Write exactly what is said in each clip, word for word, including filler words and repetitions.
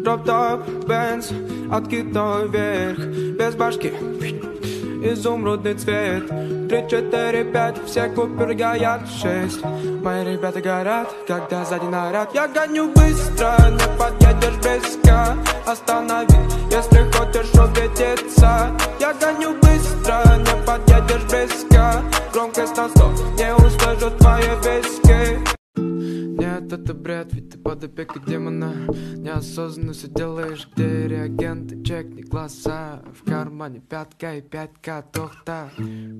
Дроп-топ, Бенз, откидной вверх, без башки, изумрудный цвет. Три, четыре, пять, все куперы горят. Шесть, мои ребята горят, когда сзади наряд. Я гоню быстро, не подъедешь близко. Останови, если хочешь убедиться. Я гоню быстро, не подъедешь близко. Громкость на сто, не услышу твои виски. Нет, это бред, ведь ты под опекой демона. Неосознанно все делаешь, где реагенты. Чекни глаза, в кармане пятка и пятка тохта.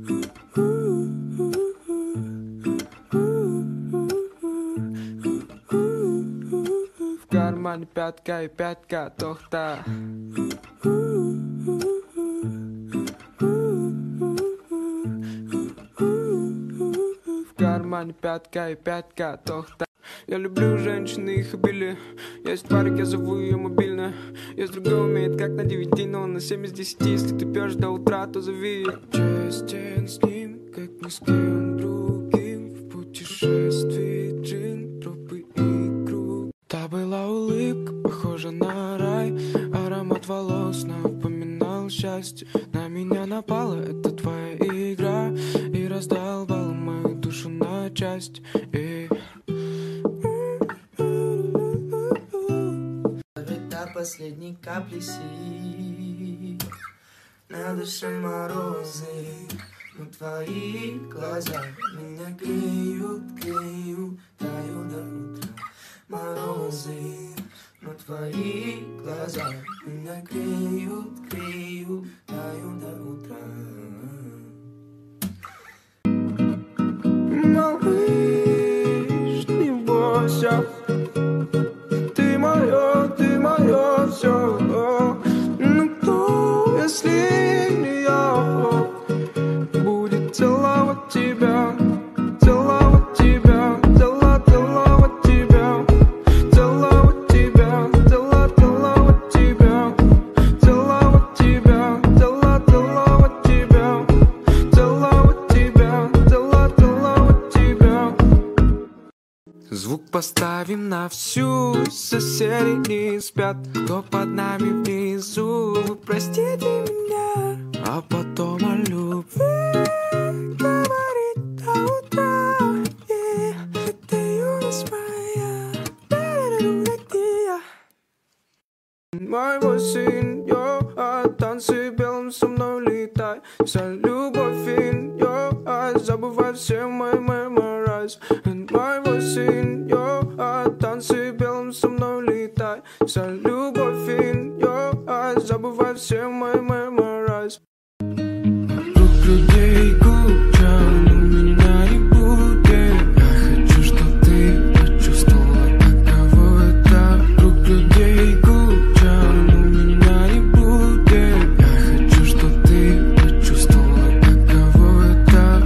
В кармане пятка и пятка тохта. В кармане пятка и пятка тохта. Я люблю женщин и их обилие. Есть парик, я зову ее мобильно. Есть другой умеет, как на девяти, но он на семь из десяти. Если ты пьешь до утра, то зови. Честен с ним, как ни с кем другим. В путешествии джин, тропы и круг. Та была улыбка, похожа на рай. Аромат волос напоминал счастье. На меня напала эта твоя игра и раздолбала мою душу на части. И последней капли сил. На душе морозы, но твои глаза меня греют, греют, таю до утра. Морозы, но твои глаза меня греют, греют, таю до утра. Малыш, не бойся. Все, ну кто, если не я, будет целовать тебя, целовать тебя, целовать, целовать тебя, целовать тебя, целовать, целовать тебя, целовать тебя, целовать, целовать тебя, целовать тебя, целовать, целовать тебя. Звук поставим на всю, соседи не спят, кто под нами внизу, вы простите меня, а потом о любви говорить до утра. Yeah, это юность моя, мой восемь, йо, а танцы белым со мной летай, вся любовь in your eyes, забывай все мои memories. Мой восемь, йо, а танцы белым со мной летай, вся любовь in your eyes, забывай все мои memories. Вокруг людей куча, но меня не будет. Я хочу, чтоб ты почувствовала, каково это. Вокруг людей куча, но меня не будет. Я хочу, чтоб ты почувствовала, каково это.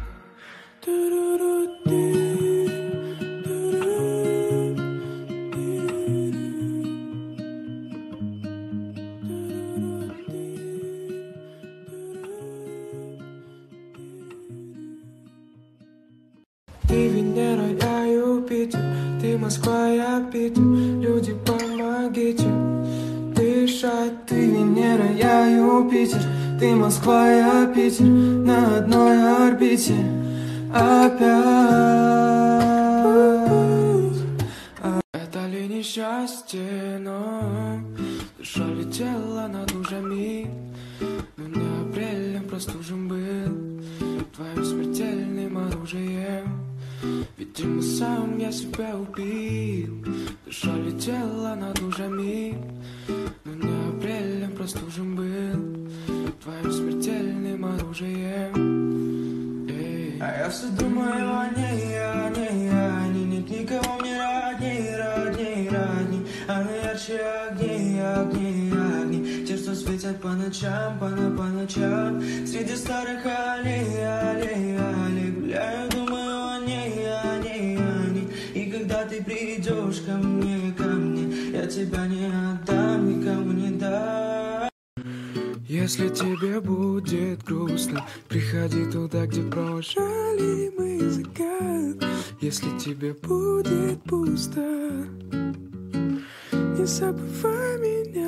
Ты Венера, я Юпитер, ты Москва, я Питер, люди, помогите дышать. Ты Венера, я Юпитер, ты Москва, я Питер, на одной орбите опять. Это ли несчастье, но душа летела над лужами, но не апрелем простужен был твоим смертельным оружием. Видимо, сам я себя убил. Душа летела над лужами, но не апрелем простужен был твоим смертельным оружием. Эй. А я все думаю о ней, о ней, о ней. Нет никого мне родней, родней, родней. Она ярче огней, огней, огней. Те, что светят по ночам, по, по ночам. Среди старых аллей, аллей, аллей. Гуляю, думаю о ней, о ней, о ней. И когда ты придешь ко мне, ко мне, я тебя не отдам, никому не дам. Если тебе будет грустно, приходи туда, где провожали мы закат. Если тебе будет пусто, Не забывай меня.